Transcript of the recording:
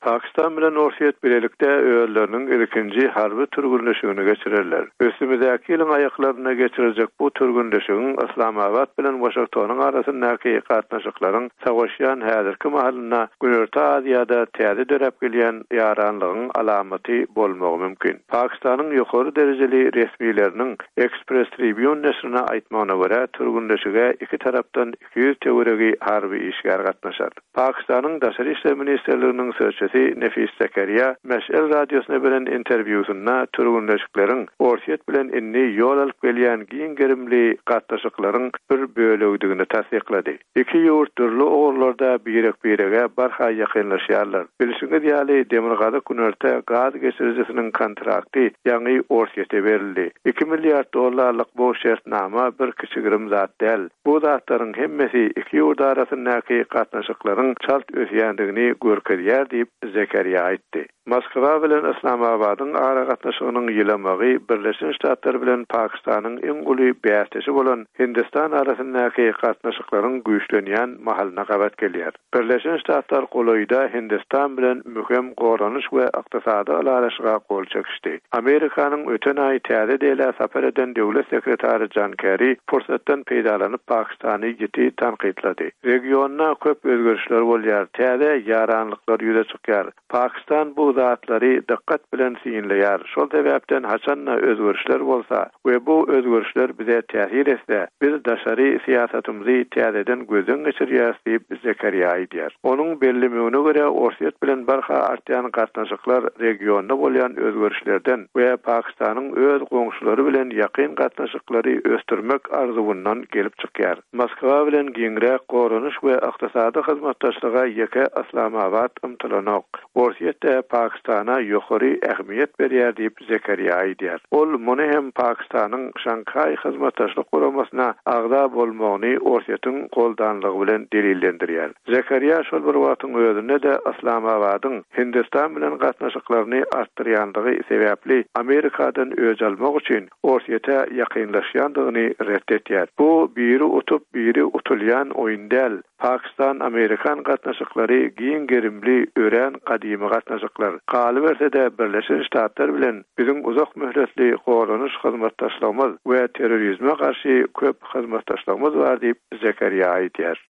Pakistan bilen Orsiýet bilelikde öýleriniň ilkinji harby türgünleşigini geçirirler. Ösümüzdäki ýylyň aýaklaryna geçirecek bu türgünleşigiň Islamabad bilen Washingtonyň arasyndaky gatnaşyklaryň sagaşýan häzirki mahalyna Günorta Aziýada täze dörep gelýän ýaranlygyň alamaty bolmagy mümkin. Pakistanyň ýokary derejeli resmiýetleriniň Express Tribune näşrine aýtmagyna görä, türgünleşige iki tarapdan 200 teoregi harby işgär gatnaşar. Pakistanyň Daşary işler ministrliginiň sözçisi Nefis Zakariya Meş'el radiosyna beren interwýusynda türgünleşiklerin Orsiýet bilen inni ýol alyp gelýän giň-gerimli gatnaşyklaryň bir bölegdigini tasdiklady. Iki ýurt türlü ogurlarda birege barha ýakynlaşýarlar. Bilişiňe diýäli Demirgazy Günorta gaz geçiricisiniň kontrakty ýa-ni Orsiýete berildi. 2 milliard dollarlyk bu şertnama bir kiçigirim zat däl. Bu zatlaryň hemmesi iki ýurt arasyndaky gatnaşyklaryň çalt ösýändigini görkezýär diýip Zakariya aýtdy. Moskwa bilen Islamabadyň ara gatnaşygynyň ýylamagy Birleşik Ştatlar bilen Pakistanyň iň guly bäsdesi bolan Hindistan arasyndaky gatnaşyklaryň güýçlenýän mahalyna gabat gelýär. Birleşik Ştatlar golaýda Hindistan bilen möhüm goranyş we ykdysady alaryşyga gol çekişdi. Amerikanyň öten aý täze dele sapar eden döwlet sekretary John Kerry fursatdan peýdalanyp Pakistany ýiti tanqidlady. Regionda köp özgörüşler bolýar, täze ýaranlyklar ýüze çykýar. Pakistan bu zatlary dikkat bilen synleýär. Şol sebäpden haçanna özgörüşler bolsa we bu özgörüşler bize täsir etse, biz daşary siýasatymyzy täzeden gözden geçirýäris diýip Zakariya aýdýar. Onuň bellemegine görä Orsiýet bilen barha artýan gatnaşyklar regionda bolýan özgörüşlerden we Pakistanyň öz goňşulary bilen ýakyn gatnaşyklary östürmek arzuwyndan gelip çykýar. Moskwa bilen giňrek goranyş we ykdysady hyzmatdaşlyga ýeke Islamabad ymtylanok. Orsiýetde Pakistana ýokary ähmiýet berýär diýip Zakariya aýdýar. Ol muny hem Pakistanyň Şanghai hyzmatdaşlyk guramasyna agda bolmagyny Orsiýetiň goldanlygy bilen delillendirýär. Zakariya şol bir wagtyň özünde de Islamabadyň Hindistan bilen gatnaşyklaryny artdyrýandygy sebäpli Amerikadan öj almak üçin Orsiýete ýakynlaşýandygyny reddetýär. Bu biri utup biri utulýan oýun däl. Pakistan Amerikan gatnaşyklary giň-gerimli ören kadymy gatnaşyklar. Galy berse de Birleşik Ştatlar bilen biziň uzak möhletli goranyş hyzmatdaşlygymyz we terrorizme garşy köp hyzmatdaşlygymyz bar diýip Zakariya aýdýar.